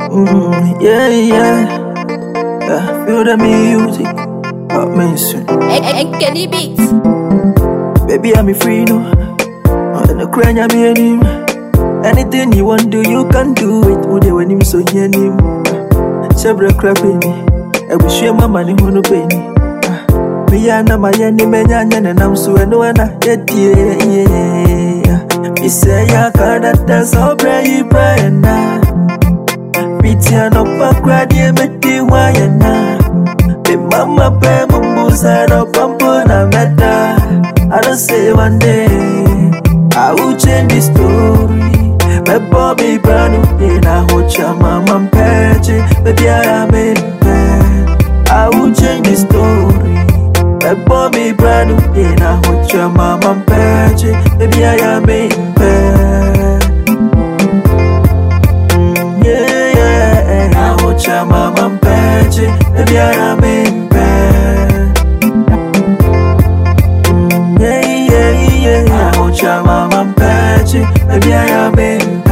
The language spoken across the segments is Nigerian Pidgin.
Yeah, yeah. Feel the music. Amazing. Kenny Beats. Baby, I'm free no. And the crying I'm in. Anything you want to do, you can do it. Would you when him so near him? Several crapping. I wish you my money who no pay me. Me and my enemy, and I'm so annoying. Yeah. Me say, I can't dance so brave, Brian. Pitian up a craddy, make the wire now. The mama pay Mumbusa up and Pona Meta. I don't say one day I will change the story. My Bobby Brown in a hocha mama patchy. Baby, I am in bed. I will change the story. My Bobby Brown in a hocha mama patchy. Baby, I am in bed. Yeah, I hocha mama patchy. Baby, I am in bed. Yeah, I hocha mama patchy. Baby, I am in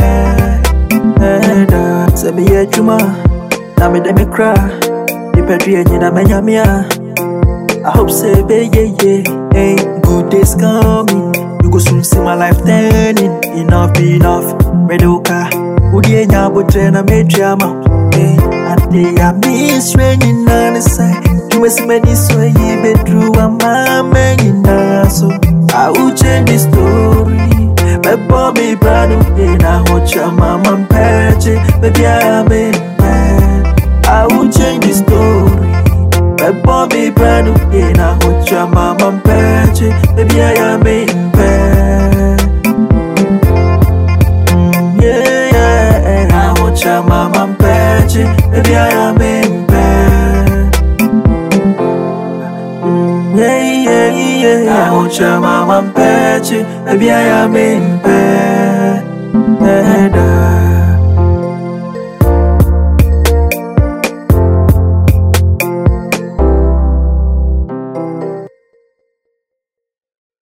bed. Say me a juma, na me dem cry. The petri and na me nyamia. I hope say baby, hey, good days coming. You go soon see my life turning. Enough, Medoka. Udi enya botre na me drama. Hey, ade I miss raining on the side. You must many so ye bedru a mama in so. I will change the story. My Bobby Brown in a hocha mama patchy. Baby, I am in bed. I will change the story. My Bobby Brown in a hocha mama patchy. Baby, I am in bed. Yeah, I hocha mama patchy. Baby, I am in bed. Yeah, I hocha mama patchy. Baby, I am in bed.